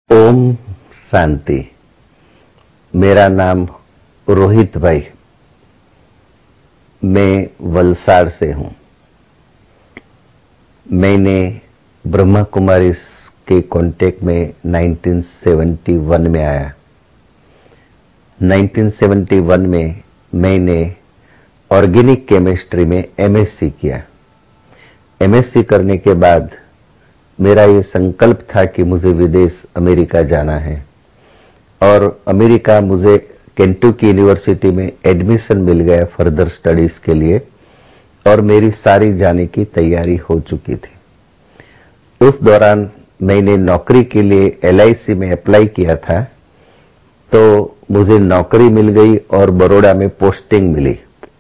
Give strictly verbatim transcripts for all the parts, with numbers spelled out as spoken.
ओम शांति। मेरा नाम रोहित भाई, मैं वलसाड़ से हूं। मैंने ब्रह्मा कुमारी के कांटेक्ट में उन्नीस सौ इकहत्तर में आया। उन्नीस सौ इकहत्तर में मैंने ऑर्गेनिक केमिस्ट्री में एमएससी किया। एमएससी करने के बाद मेरा ये संकल्प था कि मुझे विदेश अमेरिका जाना है और अमेरिका मुझे केंटुकी यूनिवर्सिटी में एडमिशन मिल गया फर्दर स्टडीज के लिए और मेरी सारी जाने की तैयारी हो चुकी थी। उस दौरान मैंने नौकरी के लिए एलआईसी में अप्लाई किया था, तो मुझे नौकरी मिल गई और बड़ौदा में पोस्टिंग मिली।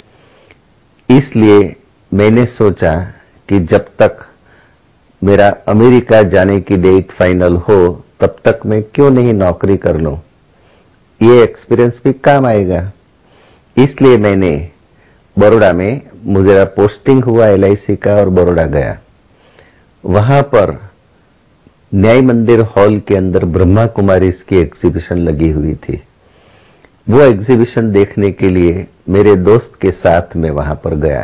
इसलिए मैंने सोचा कि जब तक मेरा अमेरिका जाने की डेट फाइनल हो तब तक मैं क्यों नहीं नौकरी कर लूं, ये एक्सपीरियंस भी काम आएगा। इसलिए मैंने बड़ौदा में मुझे पोस्टिंग हुआ एलआईसी का और बड़ौदा गया। वहां पर न्याय मंदिर हॉल के अंदर ब्रह्मा कुमारी की एग्जीबिशन लगी हुई थी। वो एग्जीबिशन देखने के लिए मेरे दोस्त के साथ मैं वहां पर गया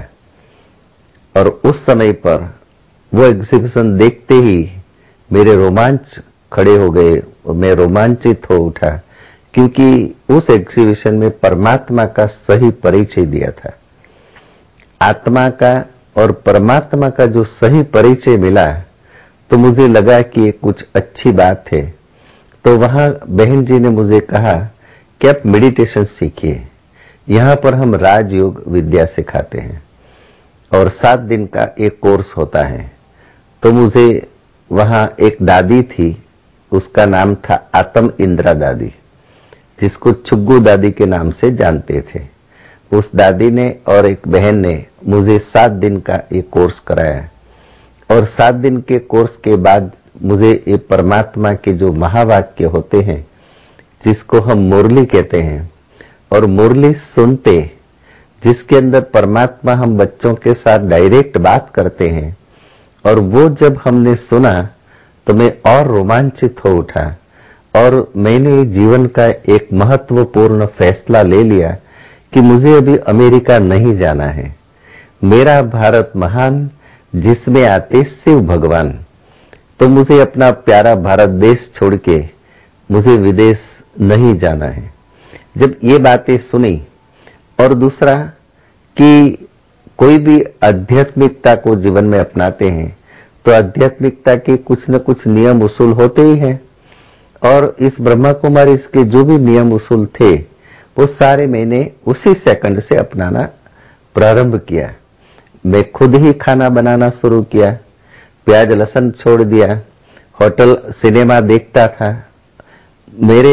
और उस समय पर वो एग्जीबिशन देखते ही मेरे रोमांच खड़े हो गए। मैं रोमांचित हो उठा क्योंकि उस एग्जीबिशन में परमात्मा का सही परिचय दिया था। आत्मा का और परमात्मा का जो सही परिचय मिला तो मुझे लगा कि ये कुछ अच्छी बात है। तो वहां बहन जी ने मुझे कहा कि आप मेडिटेशन सीखिए, यहां पर हम राजयोग विद्या सिखाते हैं और सात दिन का एक कोर्स होता है। तो मुझे वहां एक दादी थी, उसका नाम था आत्म इंद्रा दादी, जिसको छुग्गू दादी के नाम से जानते थे। उस दादी ने और एक बहन ने मुझे सात दिन का ये कोर्स कराया और सात दिन के कोर्स के बाद मुझे ये परमात्मा के जो महावाक्य होते हैं, जिसको हम मुरली कहते हैं, और मुरली सुनते, जिसके अंदर परमात्मा हम बच्चों के साथ डायरेक्ट बात करते हैं, और वो जब हमने सुना तो मैं और रोमांचित हो उठा और मैंने जीवन का एक महत्वपूर्ण फैसला ले लिया कि मुझे अभी अमेरिका नहीं जाना है। मेरा भारत महान, जिसमें आते शिव भगवान। तो मुझे अपना प्यारा भारत देश छोड़ के मुझे विदेश नहीं जाना है। जब ये बातें सुनी, और दूसरा कि कोई भी आध्यात्मिकता को जीवन में अपनाते हैं तो आध्यात्मिकता के कुछ न कुछ नियम उसूल होते ही हैं, और इस ब्रह्मा कुमारी के जो भी नियम उसूल थे वो सारे मैंने उसी सेकंड से अपनाना प्रारंभ किया। मैं खुद ही खाना बनाना शुरू किया, प्याज लहसुन छोड़ दिया, होटल सिनेमा देखता था। मेरे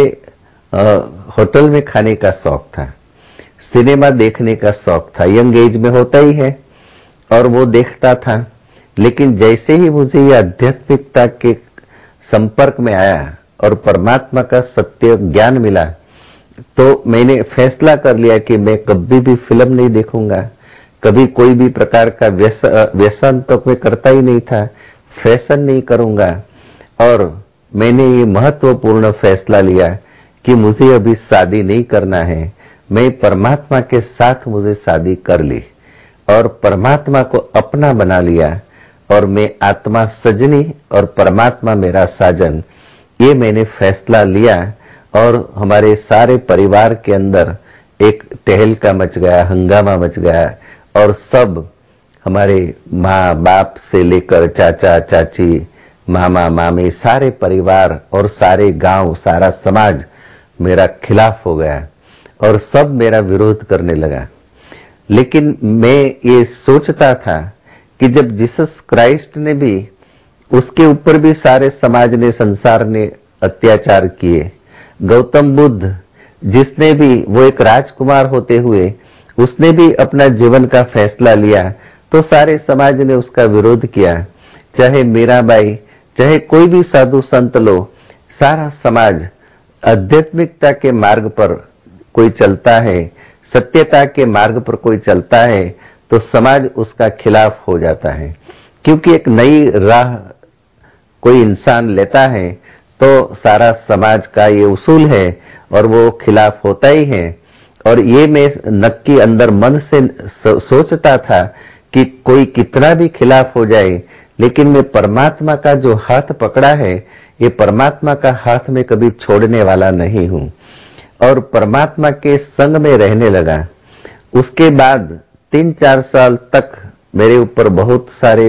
होटल में खाने का शौक था, सिनेमा देखने का शौक था, यंग एज में होता ही है, और वो देखता था। लेकिन जैसे ही मुझे ये आध्यात्मिकता के संपर्क में आया और परमात्मा का सत्य ज्ञान मिला, तो मैंने फैसला कर लिया कि मैं कभी भी फिल्म नहीं देखूंगा, कभी कोई भी प्रकार का व्यसन तो मैं करता ही नहीं था, फैशन नहीं करूंगा। और मैंने ये महत्वपूर्ण फैसला लिया कि मुझे अभी शादी नहीं करना है, मैं परमात्मा के साथ मुझे शादी कर ली और परमात्मा को अपना बना लिया, और मैं आत्मा सजनी और परमात्मा मेरा साजन, ये मैंने फैसला लिया। और हमारे सारे परिवार के अंदर एक टहलका मच गया, हंगामा मच गया, और सब हमारे माँ बाप से लेकर चाचा चाची, मामा मामी, सारे परिवार और सारे गांव, सारा समाज मेरा खिलाफ हो गया और सब मेरा विरोध करने लगा। लेकिन मैं ये सोचता था कि जब जीसस क्राइस्ट ने भी, उसके ऊपर भी सारे समाज ने, संसार ने अत्याचार किए। गौतम बुद्ध, जिसने भी, वो एक राजकुमार होते हुए उसने भी अपना जीवन का फैसला लिया, तो सारे समाज ने उसका विरोध किया। चाहे मीराबाई, चाहे कोई भी साधु संत लो, सारा समाज आध्यात्मिकता के मार्ग पर कोई चलता है, सत्यता के मार्ग पर कोई चलता है, तो समाज उसका खिलाफ हो जाता है। क्योंकि एक नई राह कोई इंसान लेता है तो सारा समाज का ये उसूल है और वो खिलाफ होता ही है। और ये मैं नक्की अंदर मन से सोचता था कि कोई कितना भी खिलाफ हो जाए, लेकिन मैं परमात्मा का जो हाथ पकड़ा है, ये परमात्मा का हाथ में कभी छोड़ने वाला नहीं हूं और परमात्मा के संग में रहने लगा। उसके बाद तीन चार साल तक मेरे ऊपर बहुत सारे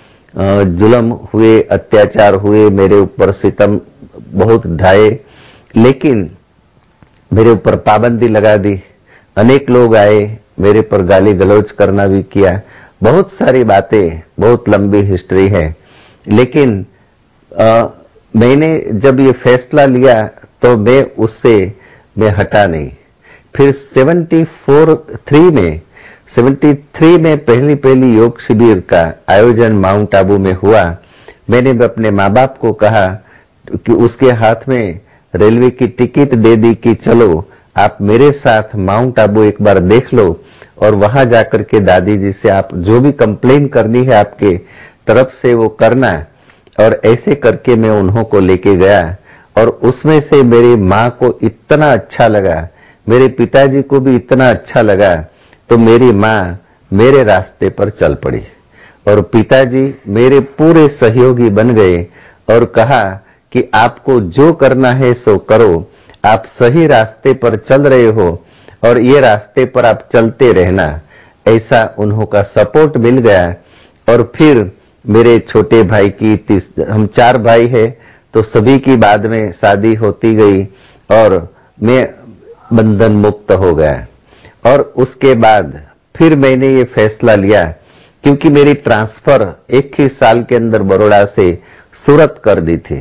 जुल्म हुए, अत्याचार हुए, मेरे ऊपर सितम बहुत ढाए, लेकिन मेरे ऊपर पाबंदी लगा दी। अनेक लोग आए, मेरे पर गाली गलौज करना भी किया, बहुत सारी बातें, बहुत लंबी हिस्ट्री है। लेकिन आ, मैंने जब ये फैसला लिया तो मैं उससे मैं हटा नहीं। फिर सेवेंटी फोर थ्री में सेवेंटी थ्री में पहली पहली योग शिविर का आयोजन माउंट आबू में हुआ। मैंने अपने माँ बाप को कहा कि उसके हाथ में रेलवे की टिकट दे दी कि चलो आप मेरे साथ माउंट आबू एक बार देख लो और वहां जाकर के दादी जी से आप जो भी कंप्लेन करनी है आपके तरफ से वो करना। और ऐसे करके मैं उन्हों को लेके गया और उसमें से मेरी माँ को इतना अच्छा लगा, मेरे पिताजी को भी इतना अच्छा लगा, तो मेरी माँ मेरे रास्ते पर चल पड़ी और पिताजी मेरे पूरे सहयोगी बन गए और कहा कि आपको जो करना है सो करो, आप सही रास्ते पर चल रहे हो और ये रास्ते पर आप चलते रहना। ऐसा उन्हों का सपोर्ट मिल गया। और फिर मेरे छोटे भाई की तीस, हम चार भाई हैं, तो सभी की बाद में शादी होती गई और मैं बंधन मुक्त हो गया। और उसके बाद फिर मैंने ये फैसला लिया, क्योंकि मेरी ट्रांसफर एक ही साल के अंदर बड़ौदा से सूरत कर दी थी,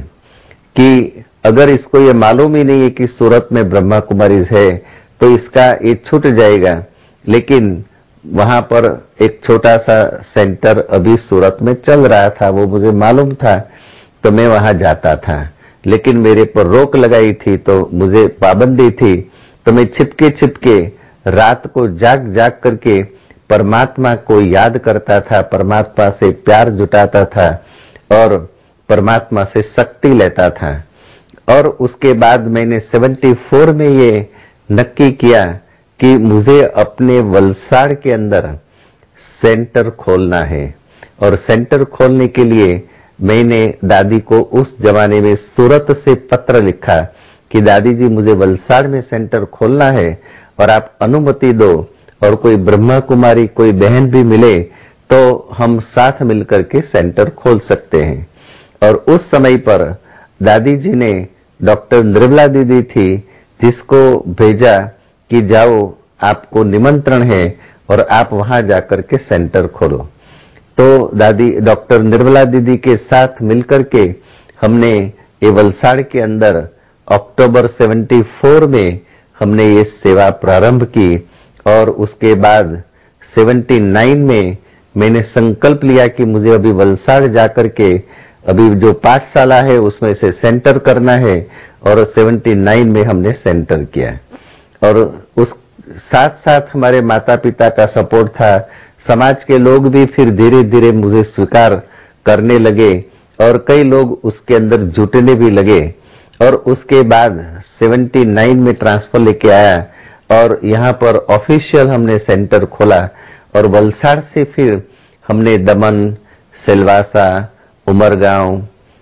कि अगर इसको ये मालूम ही नहीं है कि सूरत में ब्रह्मा कुमारीज है तो इसका ये छूट जाएगा। लेकिन वहां पर एक छोटा सा सेंटर अभी सूरत में चल रहा था, वो मुझे मालूम था, तो मैं वहां जाता था। लेकिन मेरे पर रोक लगाई थी, तो मुझे पाबंदी थी, तो मैं छिपके छिपके रात को जाग जाग करके परमात्मा को याद करता था, परमात्मा से प्यार जुटाता था और परमात्मा से शक्ति लेता था। और उसके बाद मैंने चौहत्तर में ये नक्की किया कि मुझे अपने वलसाड़ के अंदर सेंटर खोलना है। और सेंटर खोलने के लिए मैंने दादी को उस जमाने में सूरत से पत्र लिखा कि दादी जी मुझे वलसाड़ में सेंटर खोलना है और आप अनुमति दो, और कोई ब्रह्मा कुमारी कोई बहन भी मिले तो हम साथ मिलकर के सेंटर खोल सकते हैं। और उस समय पर दादी जी ने डॉक्टर निर्मला दीदी थी जिसको भेजा कि जाओ आपको निमंत्रण है और आप वहां जाकर के सेंटर खोलो। तो दादी डॉक्टर निर्मला दीदी के साथ मिलकर के हमने ये वलसाड़ के अंदर अक्टूबर चौहत्तर में हमने ये सेवा प्रारंभ की। और उसके बाद उन्यासी में मैंने संकल्प लिया कि मुझे अभी वलसाड़ जाकर के अभी जो पाठशाला है उसमें से सेंटर करना है, और उन्यासी में हमने सेंटर किया। और उस साथ साथ हमारे माता पिता का सपोर्ट था, समाज के लोग भी फिर धीरे धीरे मुझे स्वीकार करने लगे और कई लोग उसके अंदर जुटने भी लगे। और उसके बाद उन्यासी में ट्रांसफर लेके आया और यहाँ पर ऑफिशियल हमने सेंटर खोला। और वलसाड़ से फिर हमने दमन, सिलवासा, उमरगांव,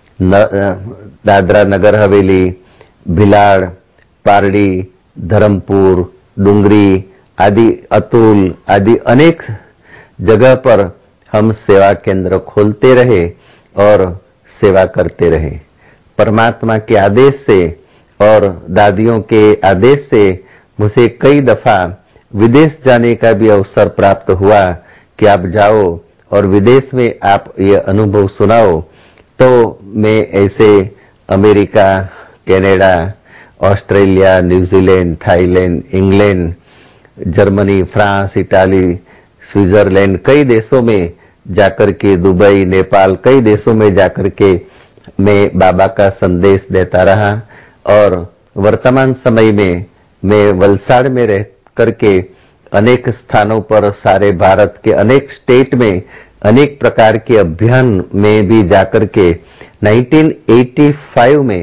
दादरा नगर हवेली, भिलाड़, पारडी, धर्मपुर, डुंगरी आदि, अतुल आदि अनेक जगह पर हम सेवा केंद्र खोलते रहे और सेवा करते रहे। परमात्मा के आदेश से और दादियों के आदेश से मुझे कई दफा विदेश जाने का भी अवसर प्राप्त हुआ कि आप जाओ और विदेश में आप ये अनुभव सुनाओ। तो मैं ऐसे America, Canada, Australia, New Zealand, Thailand, England, Germany, France, Italy, Switzerland, कई देशों में जाकर के, दुबई, नेपाल, कई देशों में जाकर के मैं बाबा का संदेश देता रहा। और वर्तमान समय में मैं वलसाड़ में रह करके अनेक स्थानों पर, सारे भारत के अनेक स्टेट में अनेक प्रकार के अभियान में भी जाकर के उन्नीस सौ पचासी में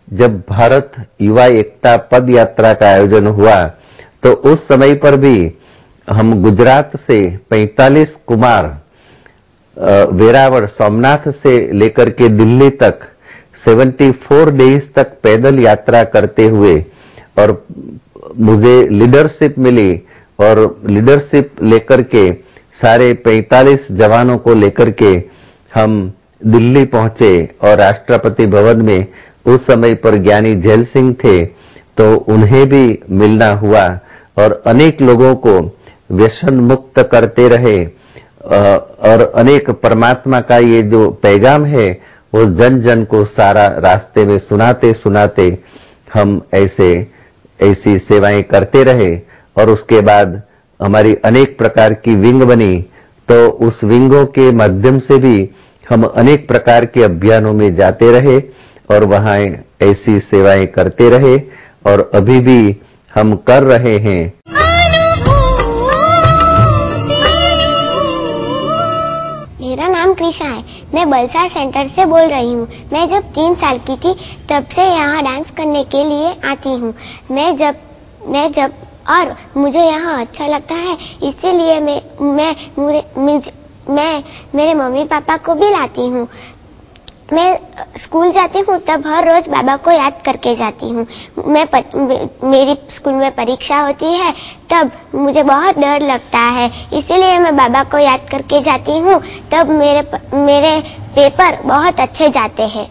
जब भारत युवा एकता पद यात्रा का आयोजन हुआ तो उस समय पर भी हम गुजरात से पैंतालीस कुमार वेरावल सोमनाथ से लेकर के दिल्ली तक चौहत्तर डेज तक पैदल यात्रा करते हुए, और मुझे लीडरशिप मिली और लीडरशिप लेकर के सारे पैंतालीस जवानों को लेकर के हम दिल्ली पहुंचे और राष्ट्रपति भवन में उस समय पर ज्ञानी झैल सिंह थे तो उन्हें भी मिलना हुआ और अनेक लोगों को व्यसन मुक्त करते रहे और अनेक परमात्मा का ये जो पैगाम है वो जन जन को सारा रास्ते में सुनाते सुनाते हम ऐसे ऐसी सेवाएं करते रहे। और उसके बाद हमारी अनेक प्रकार की विंग बनी तो उस विंगों के माध्यम से भी हम अनेक प्रकार के अभियानों में जाते रहे और वहां ऐसी सेवाएं करते रहे और अभी भी हम कर रहे हैं। मेरा नाम कृष्णा है, मैं बलसाड़ सेंटर से बोल रही हूँ। मैं जब तीन साल की थी तब से यहाँ डांस करने के लिए आती हूँ। मैं जब मैं जब और मुझे यहाँ अच्छा लगता है, इसीलिए मैं मैं मुझे, मैं मेरे मम्मी पापा को भी लाती हूँ। मैं स्कूल जाती हूँ तब हर रोज बाबा को याद करके जाती हूँ। मैं पत, मेरी स्कूल में परीक्षा होती है तब मुझे बहुत डर लगता है, इसीलिए मैं बाबा को याद करके जाती हूँ, तब मेरे मेरे पेपर बहुत अच्छे जाते हैं।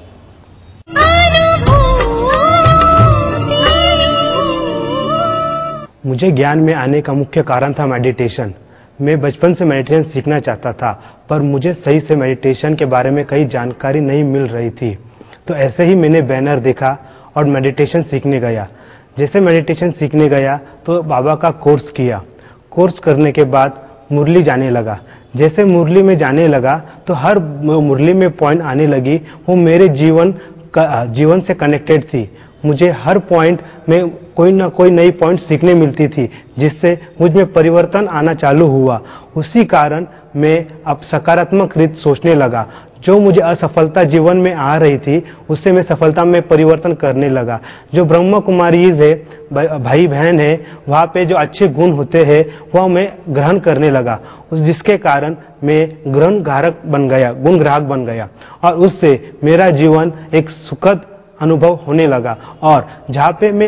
मुझे ज्ञान में आने का मुख्य कारण था मेडिटेशन। मैं बचपन से मेडिटेशन सीखना चाहता था, पर मुझे सही से मेडिटेशन के बारे में कई जानकारी नहीं मिल रही थी। तो ऐसे ही मैंने बैनर देखा और मेडिटेशन सीखने गया। जैसे मेडिटेशन सीखने गया तो बाबा का कोर्स किया। कोर्स करने के बाद मुरली जाने लगा। जैसे मुरली में जाने लगा तो हर मुरली में पॉइंट आने लगी, वो मेरे जीवन का जीवन से कनेक्टेड थी। मुझे हर पॉइंट में कोई ना कोई नई पॉइंट सीखने मिलती थी, जिससे मुझ में परिवर्तन आना चालू हुआ। उसी कारण मैं अब सकारात्मक रीत सोचने लगा। जो मुझे असफलता जीवन में आ रही थी उससे मैं सफलता में परिवर्तन करने लगा। जो ब्रह्म कुमारीज है, भाई बहन है, वहाँ पे जो अच्छे गुण होते हैं वह मैं ग्रहण करने लगा, जिसके कारण मैं ग्रहण ग्राहक बन गया, गुण ग्राहक बन गया और उससे मेरा जीवन एक सुखद अनुभव होने लगा। और जहाँ पे मैं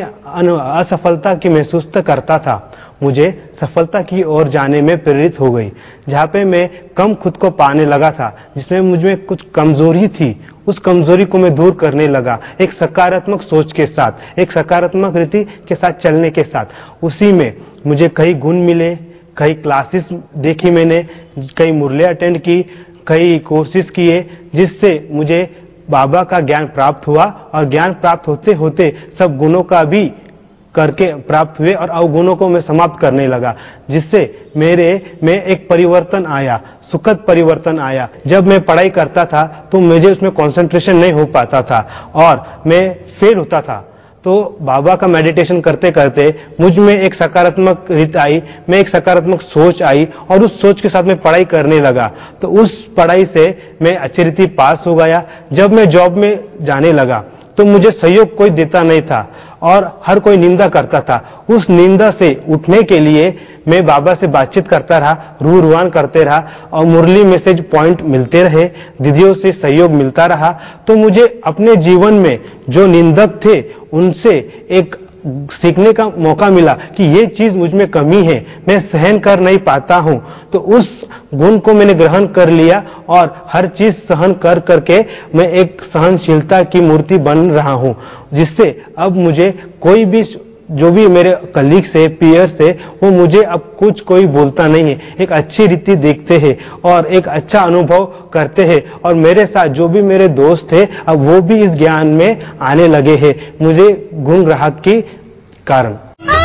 असफलता की महसूस करता था, मुझे सफलता की ओर जाने में प्रेरित हो गई। जहाँ पे मैं कम खुद को पाने लगा था, जिसमें मुझमें कुछ कमजोरी थी, उस कमजोरी को मैं दूर करने लगा एक सकारात्मक सोच के साथ, एक सकारात्मक रीति के साथ चलने के साथ। उसी में मुझे कई गुण मिले, कई क्लासेस देखी मैंने, कई मुरलियां अटेंड की, कई कोर्सेज किए, जिससे मुझे बाबा का ज्ञान प्राप्त हुआ और ज्ञान प्राप्त होते होते सब गुणों का भी करके प्राप्त हुए और अवगुणों को मैं समाप्त करने लगा, जिससे मेरे में एक परिवर्तन आया, सुखद परिवर्तन आया। जब मैं पढ़ाई करता था तो मुझे उसमें कंसंट्रेशन नहीं हो पाता था और मैं फेल होता था। तो बाबा का मेडिटेशन करते करते मुझ में एक सकारात्मक रीत आई, मैं एक सकारात्मक सोच आई और उस सोच के साथ मैं पढ़ाई करने लगा। तो उस पढ़ाई से मैं अच्छी रीति पास हो गया। जब मैं जॉब में जाने लगा तो मुझे सहयोग कोई देता नहीं था और हर कोई निंदा करता था। उस निंदा से उठने के लिए मैं बाबा से बातचीत करता रहा, रू रुआन करते रहा और मुरली मैसेज पॉइंट मिलते रहे, दीदियों से सहयोग मिलता रहा। तो मुझे अपने जीवन में जो निंदक थे उनसे एक सीखने का मौका मिला कि ये चीज मुझ में कमी है, मैं सहन कर नहीं पाता हूं। तो उस गुण को मैंने ग्रहण कर लिया और हर चीज सहन कर करके मैं एक सहनशीलता की मूर्ति बन रहा हूं, जिससे अब मुझे कोई भी, जो भी मेरे कलीग्स है, पीयर्स है, वो मुझे अब कुछ कोई बोलता नहीं है, एक अच्छी रीति देखते हैं और एक अच्छा अनुभव करते हैं। और मेरे साथ जो भी मेरे दोस्त थे अब वो भी इस ज्ञान में आने लगे हैं, मुझे गुण ग्राहक के कारण।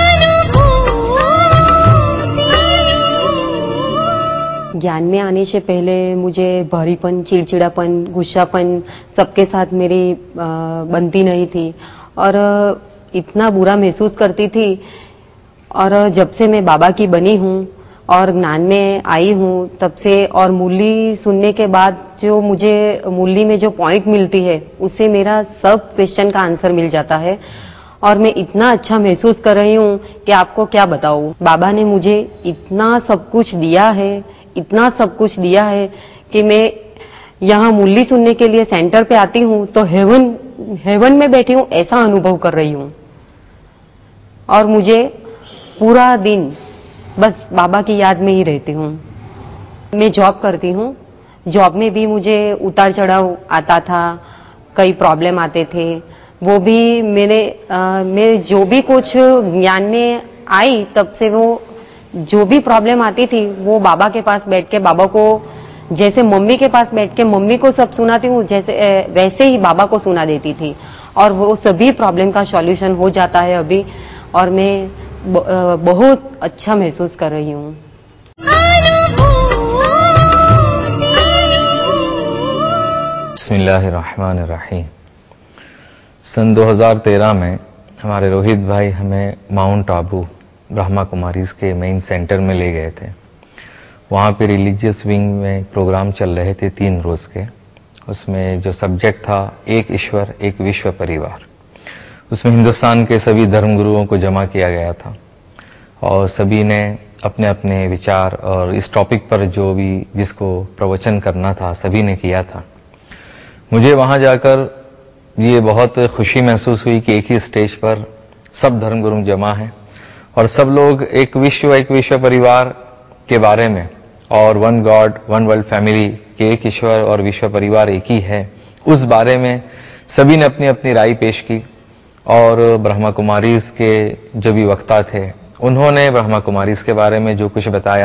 ज्ञान में आने से पहले मुझे भारीपन, चिड़चिड़ापन, गुस्सापन सबके साथ मेरी बनती नहीं थी और इतना बुरा महसूस करती थी। और जब से मैं बाबा की बनी हूँ और ज्ञान में आई हूँ तब से, और मुरली सुनने के बाद जो मुझे मुरली में जो पॉइंट मिलती है उससे मेरा सब क्वेश्चन का आंसर मिल जाता है और मैं इतना अच्छा महसूस कर रही हूँ कि आपको क्या बताऊँ। बाबा ने मुझे इतना सब कुछ दिया है, इतना सब कुछ दिया है कि मैं यहाँ मुरली सुनने के लिए सेंटर पे आती हूँ तो हेवन हेवन में बैठी हूँ ऐसा अनुभव कर रही हूँ। और मुझे पूरा दिन बस बाबा की याद में ही रहती हूँ। मैं जॉब करती हूँ, जॉब में भी मुझे उतार चढ़ाव आता था, कई प्रॉब्लम आते थे, वो भी मेरे आ, मैं जो भी कुछ ज्ञान में आई तब से वो जो भी प्रॉब्लम आती थी वो बाबा के पास बैठ के बाबा को, जैसे मम्मी के पास बैठ के मम्मी को सब सुनाती हूँ जैसे वैसे ही बाबा को सुना देती थी और वो सभी प्रॉब्लम का सॉल्यूशन हो जाता है अभी, और मैं बहुत अच्छा महसूस कर रही हूँ। बिस्मिल्लाहिर्रहमानिर्रहीम। सन दो हज़ार तेरह में हमारे रोहित भाई हमें माउंट आबू ब्रह्मा कुमारीज के मेन सेंटर में ले गए थे। वहाँ पे रिलीजियस विंग में प्रोग्राम चल रहे थे तीन रोज के। उसमें जो सब्जेक्ट था एक ईश्वर एक विश्व परिवार, उसमें हिंदुस्तान के सभी धर्मगुरुओं को जमा किया गया था और सभी ने अपने अपने विचार और इस टॉपिक पर जो भी जिसको प्रवचन करना था सभी ने किया था। मुझे वहाँ जाकर ये बहुत खुशी महसूस हुई कि एक ही स्टेज पर सब धर्मगुरु जमा हैं और सब लोग एक विश्व एक विश्व परिवार के बारे में और one god one world family के एक ईश्वर और विश्व परिवार एक ही है, उस बारे में सभी ने अपनी अपनी राय पेश की। और ब्रह्मा कुमारीज के जो भी वक्ता थे उन्होंने ब्रह्मा कुमारीज के बारे में जो कुछ बताया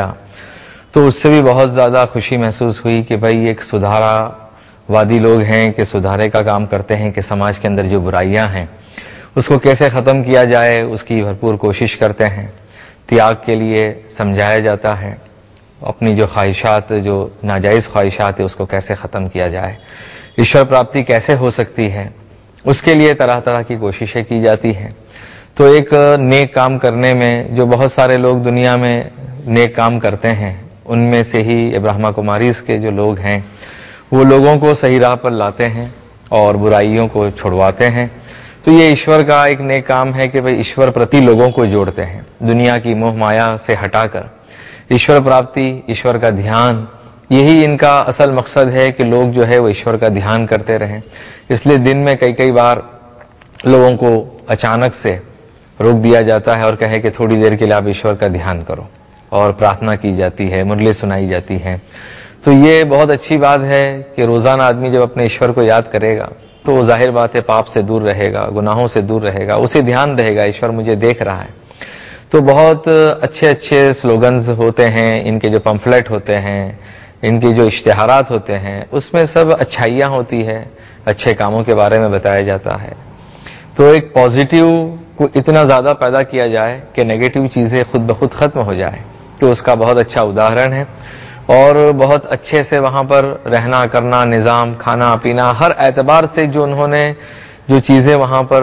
तो उससे भी बहुत ज़्यादा खुशी महसूस हुई कि भाई एक सुधारावादी लोग हैं कि सुधारे का काम करते हैं कि समाज के अंदर जो बुराइयां हैं उसको कैसे ख़त्म किया जाए उसकी भरपूर कोशिश करते हैं। त्याग के लिए समझाया जाता है, अपनी जो ख्वाहिशात जो नाजायज़ ख्वाहिशात है उसको कैसे ख़त्म किया जाए, ईश्वर प्राप्ति कैसे हो सकती है उसके लिए तरह तरह की कोशिशें की जाती हैं। तो एक नेक काम करने में जो बहुत सारे लोग दुनिया में नेक काम करते हैं उनमें से ही ब्रह्मा कुमारीज के जो लोग हैं वो लोगों को सही राह पर लाते हैं और बुराइयों को छुड़वाते हैं। तो ये ईश्वर का एक नेक काम है कि भाई ईश्वर प्रति लोगों को जोड़ते हैं, दुनिया की मोह माया से हटाकर ईश्वर प्राप्ति ईश्वर का ध्यान, यही इनका असल मकसद है कि लोग जो है वो ईश्वर का ध्यान करते रहें। इसलिए दिन में कई कई बार लोगों को अचानक से रोक दिया जाता है और कहे कि थोड़ी देर के लिए आप ईश्वर का ध्यान करो, और प्रार्थना की जाती है, मुरली सुनाई जाती है। तो ये बहुत अच्छी बात है कि रोजाना आदमी जब अपने ईश्वर को याद करेगा तो जाहिर बात है पाप से दूर रहेगा, गुनाहों से दूर रहेगा, उसे ध्यान रहेगा ईश्वर मुझे देख रहा है। तो बहुत अच्छे अच्छे स्लोगन्स होते हैं, इनके जो पंफलेट होते हैं, इनके जो इश्तिहारात होते हैं उसमें सब अच्छाइयाँ होती है, अच्छे कामों के बारे में बताया जाता है। तो एक पॉजिटिव को इतना ज़्यादा पैदा किया जाए कि नेगेटिव चीज़ें खुद ब खुद ख़त्म हो जाए, तो उसका बहुत अच्छा उदाहरण है। और बहुत अच्छे से वहाँ पर रहना करना, निज़ाम, खाना पीना, हर एतबार से जो उन्होंने जो चीज़ें वहाँ पर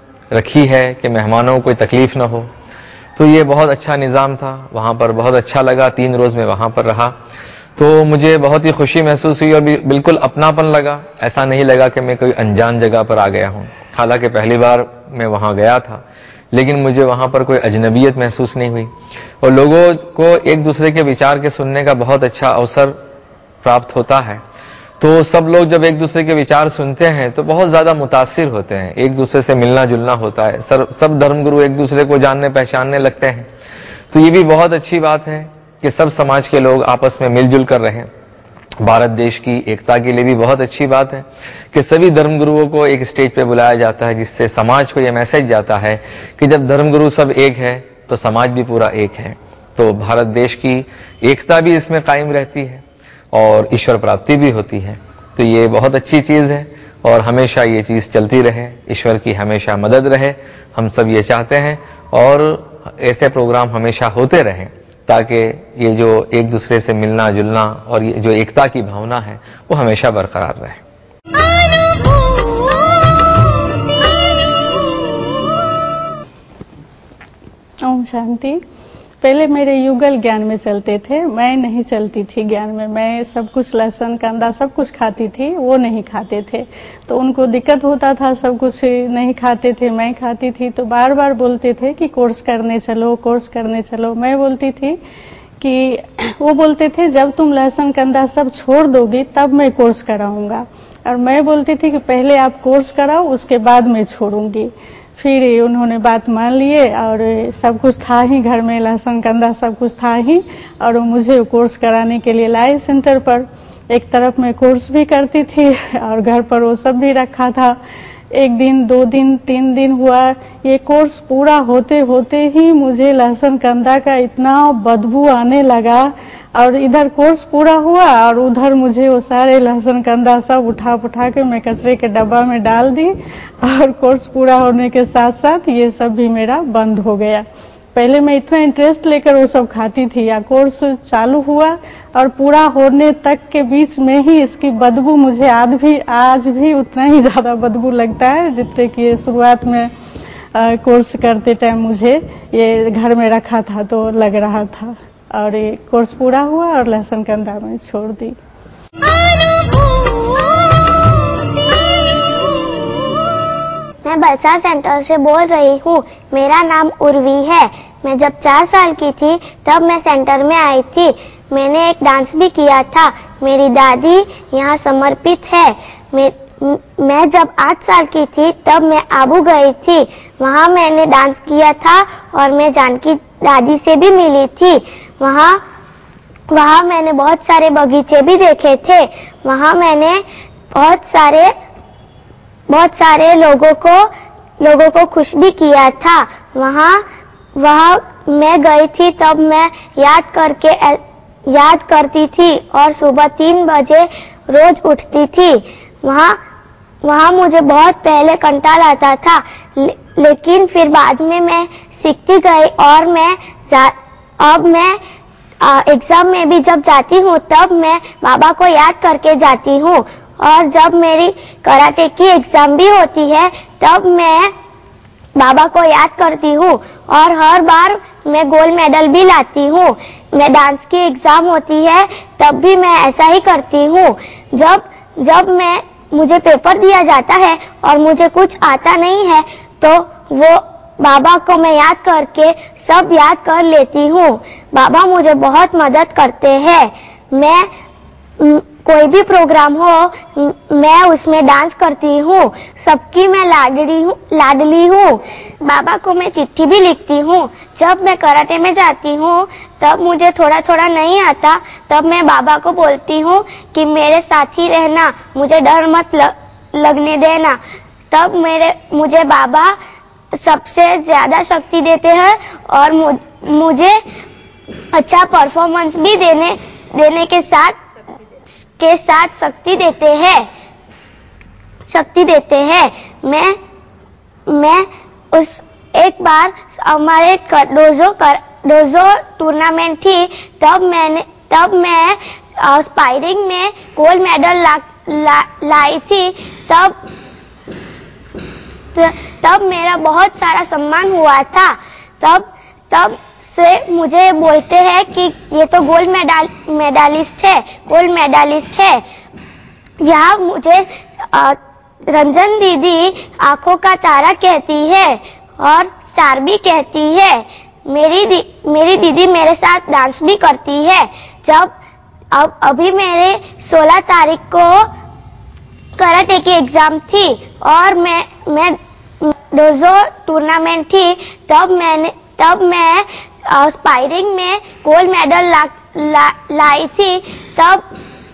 रखी है कि मेहमानों को कोई तकलीफ ना हो, तो ये बहुत अच्छा निज़ाम था। वहाँ पर बहुत अच्छा लगा, तीन रोज़ में वहाँ पर रहा तो मुझे बहुत ही खुशी महसूस हुई और बिल्कुल अपनापन लगा। ऐसा नहीं लगा कि मैं कोई अनजान जगह पर आ गया हूँ। हालांकि पहली बार मैं वहाँ गया था लेकिन मुझे वहाँ पर कोई अजनबियत महसूस नहीं हुई और लोगों को एक दूसरे के विचार के सुनने का बहुत अच्छा अवसर प्राप्त होता है। तो सब लोग जब एक दूसरे के विचार सुनते हैं तो बहुत ज़्यादा मुतासिर होते हैं, एक दूसरे से मिलना जुलना होता है, सब सब धर्मगुरु एक दूसरे को जानने पहचानने लगते हैं। तो ये भी बहुत अच्छी बात है कि सब समाज के लोग आपस में मिलजुल कर रहें। भारत देश की एकता के लिए भी बहुत अच्छी बात है कि सभी धर्मगुरुओं को एक स्टेज पे बुलाया जाता है, जिससे समाज को यह मैसेज जाता है कि जब धर्मगुरु सब एक है तो समाज भी पूरा एक है। तो भारत देश की एकता भी इसमें कायम रहती है और ईश्वर प्राप्ति भी होती है। तो ये बहुत अच्छी चीज़ है और हमेशा ये चीज़ चलती रहे, ईश्वर की हमेशा मदद रहे, हम सब ये चाहते हैं और ऐसे प्रोग्राम हमेशा होते रहें ताकि ये जो एक दूसरे से मिलना जुलना और ये जो एकता की भावना है वो हमेशा बरकरार रहे। ओम शांति। पहले मेरे युगल ज्ञान में चलते थे, मैं नहीं चलती थी ज्ञान में। मैं सब कुछ लहसुन कंदा सब कुछ खाती थी, वो नहीं खाते थे, तो उनको दिक्कत होता था। सब कुछ नहीं खाते थे, मैं खाती थी, तो बार बार बोलते थे कि कोर्स करने चलो, कोर्स करने चलो। मैं बोलती थी कि वो बोलते थे जब तुम लहसुन कंदा सब छोड़ दोगी तब मैं कोर्स कराऊंगा, और मैं बोलती थी कि पहले आप कोर्स कराओ उसके बाद मैं छोड़ूंगी। फिर उन्होंने बात मान लिए और सब कुछ था ही घर में, लहसुन कंदा सब कुछ था ही, और मुझे कोर्स कराने के लिए लाए सेंटर पर। एक तरफ मैं कोर्स भी करती थी और घर पर वो सब भी रखा था। एक दिन, दो दिन, तीन दिन हुआ, ये कोर्स पूरा होते होते ही मुझे लहसुन कंदा का इतना बदबू आने लगा, और इधर कोर्स पूरा हुआ और उधर मुझे वो सारे लहसुन कंदा सब उठा उठा के मैं कचरे के डब्बा में डाल दी, और कोर्स पूरा होने के साथ साथ ये सब भी मेरा बंद हो गया। पहले मैं इतना इंटरेस्ट लेकर वो सब खाती थी, या कोर्स चालू हुआ और पूरा होने तक के बीच में ही इसकी बदबू मुझे आज भी आज भी उतना ही ज्यादा बदबू लगता है जितने कि शुरुआत में आ, कोर्स करते टाइम मुझे ये घर में रखा था तो लग रहा था। और ये कोर्स पूरा हुआ और लहसुन कंदा में छोड़ दी। मैं बलसा सेंटर से बोल रही हूँ। मेरा नाम उर्वी है। मैं जब चार साल की थी तब मैं सेंटर में आई थी। मैंने एक डांस भी किया था। मेरी दादी यहाँ समर्पित है। मैं, मैं जब आठ साल की थी तब मैं आबू गई थी। वहाँ मैंने डांस किया था और मैं जानकी दादी से भी मिली थी। वहाँ वहाँ मैंने बहुत सारे बगीचे भी देखे थे। वहाँ मैंने बहुत सारे बहुत सारे लोगों को लोगों को खुश भी किया था। वहाँ वहाँ मैं गई थी तब मैं याद करके याद करती थी और सुबह तीन बजे रोज उठती थी। वहाँ वहाँ मुझे बहुत पहले कंटाल आता था, ले, लेकिन फिर बाद में मैं सीखती गई और मैं अब मैं एग्जाम में भी जब जाती हूँ तब मैं बाबा को याद करके जाती हूँ, और जब मेरी कराटे की एग्जाम भी होती है तब मैं बाबा को याद करती हूँ, और हर बार मैं गोल्ड मेडल भी लाती हूँ। मैं डांस की एग्जाम होती है तब भी मैं ऐसा ही करती हूँ। जब जब मैं मुझे पेपर दिया जाता है और मुझे कुछ आता नहीं है तो वो बाबा को मैं याद करके सब याद कर लेती हूँ। बाबा मुझे बहुत मदद करते हैं। मैं कोई भी प्रोग्राम हो मैं उसमें डांस करती हूँ। सबकी मैं लाडली हूँ लाडली हूँ। बाबा को मैं चिट्ठी भी लिखती हूँ। जब मैं कराटे में जाती हूँ तब मुझे थोड़ा थोड़ा नहीं आता, तब मैं बाबा को बोलती हूँ कि मेरे साथ ही रहना, मुझे डर मत लगने देना। तब मेरे मुझे बाबा सबसे ज्यादा शक्ति देते हैं और मुझे अच्छा परफॉर्मेंस भी देने देने के साथ के साथ शक्ति देते हैं शक्ति देते हैं। मैं मैं उस एक बार हमारे डोजो कर डोजो टूर्नामेंट थी, तब मैंने तब मैं स्पाइरिंग में गोल्ड मेडल ला, ला, लाई थी। तब तब मेरा बहुत सारा सम्मान हुआ था। तब तब से मुझे बोलते हैं कि ये तो गोल्ड मेडल मेडलिस्ट है गोल्ड मेडलिस्ट है। यहाँ मुझे आ, रंजन दीदी आंखों का तारा कहती है और स्टार भी कहती है। मेरी दी, मेरी दीदी मेरे साथ डांस भी करती है। जब अब अभी मेरे सोलह तारीख को कराटे की एग्जाम थी और मैं मैं डोजो टूर्नामेंट थी, तब मैंने तब मैं स्पाइरिंग में गोल्ड मेडल ला, ला, लाई थी। तब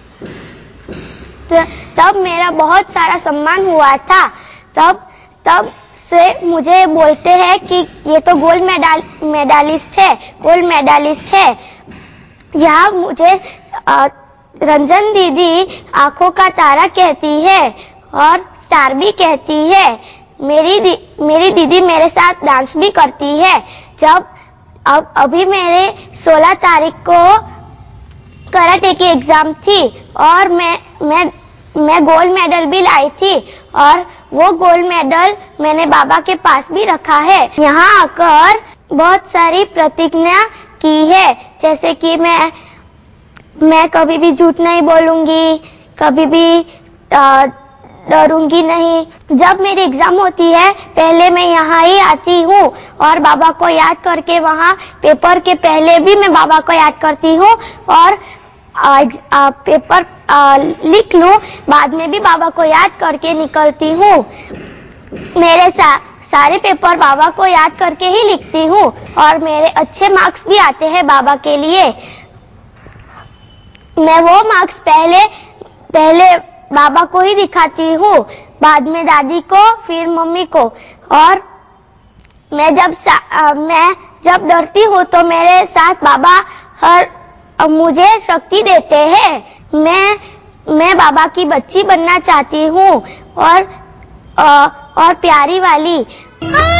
तब मेरा बहुत सारा सम्मान हुआ था। तब तब से मुझे बोलते हैं कि ये तो गोल्ड मेडल मेडलिस्ट है गोल्ड मेडलिस्ट है। यहाँ मुझे आ, रंजन दीदी आंखों का तारा कहती है और स्टार भी कहती है। मेरी दी, मेरी दीदी मेरे साथ डांस भी करती है। जब अब अभी मेरे सोलह तारीख को कराटे की एग्जाम थी और मैं मैं मैं गोल्ड मेडल भी लाई थी और वो गोल्ड मेडल मैंने बाबा के पास भी रखा है। यहाँ आकर बहुत सारी प्रतिज्ञा की है, जैसे कि मैं मैं कभी भी झूठ नहीं बोलूंगी, कभी भी डरूंगी नहीं। जब मेरी एग्जाम होती है पहले मैं यहाँ ही आती हूँ और बाबा को याद करके वहाँ पेपर के पहले भी मैं बाबा को याद करती हूँ और आ, आ, पेपर आ, लिख लूं, बाद में भी बाबा को याद करके निकलती हूँ। मेरे सा, सारे पेपर बाबा को याद करके ही लिखती हूँ और मेरे अच्छे मार्क्स भी आते हैं बाबा के लिए। मैं वो मार्क्स पहले पहले बाबा को ही दिखाती हूँ, बाद में दादी को, फिर मम्मी को। और मैं जब आ, मैं जब डरती हूँ तो मेरे साथ बाबा हर मुझे शक्ति देते हैं। मैं मैं बाबा की बच्ची बनना चाहती हूँ और आ, और प्यारी वाली।